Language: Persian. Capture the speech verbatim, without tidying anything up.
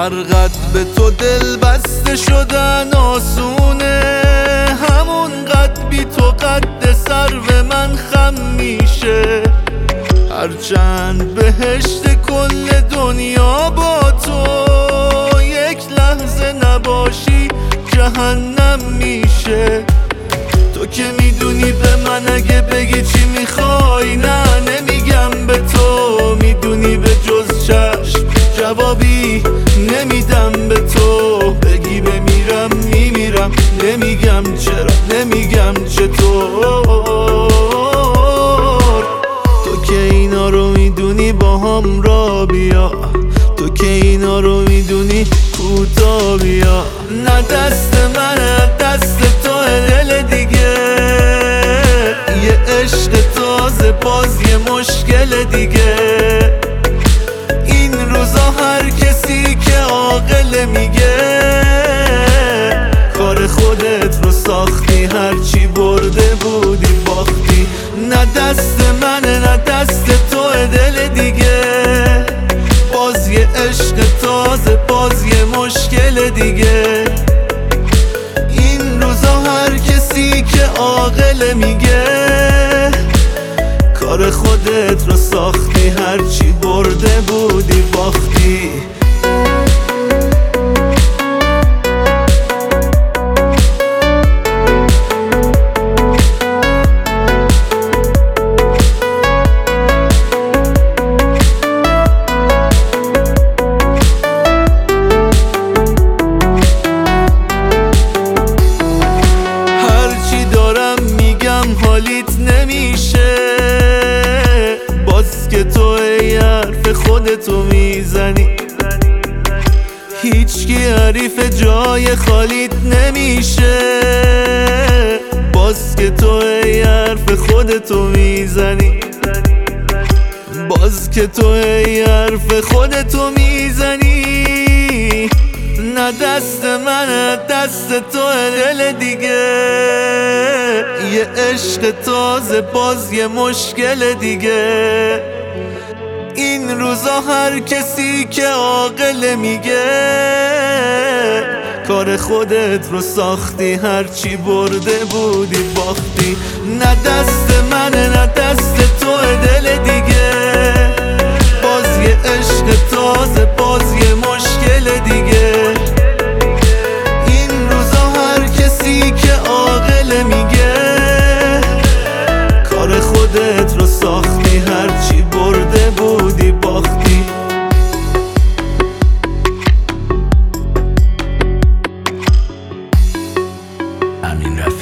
هر قد به تو دل بسته شدن آسونه، همون قد بی تو قد سرو من خم میشه. هرچند بهشت کل دنیا با تو، یک لحظه نباشی جهنم میشه. تو که میدونی به من اگه بگی چی میخوای نه نمیگم به تو، میدونی به جز چشم جوابی نمیدم به تو. بگی بمیرم میمیرم، نمیگم چرا نمیگم چطور. تو که اینا رو میدونی با هم را بیا، تو که اینا رو میدونی کوتا بیا. نه دست منه دست تو دل دیگه، یه عشق تازه باز یه مشکل دیگه. این روزا هر کسی که عاقل میگه کار خودت رو ساختی، هرچی برده بودی باختی. نه دست منه نه دست تو دل دیگه، باز یه عشق تازه باز یه مشکل دیگه. این روزا هر کسی که عاقل میگه کار خودت رو ساختی، هرچی برده بودی باختی. حالیت نمیشه باز که تو ای حرف خودتو میزنی، هیچکی حریف جای خالیت نمیشه باز که تو ای حرف خودتو میزنی، باز که تو ای حرف خودتو میزنی. نه دست منه دست تو دل دیگه، یه عشق تازه باز یه مشکل دیگه. این روزا هر کسی که عاقل میگه کار خودت رو ساختی، هرچی برده بودی باختی. نه دست منه نه دست تو دل دیگه، باز یه عشق تازه باز یه مشکل دیگه. این روزا هر کسی که عاقل میگه کار خودت رو ساختی، هرچی برده بودی باختی. امین رفت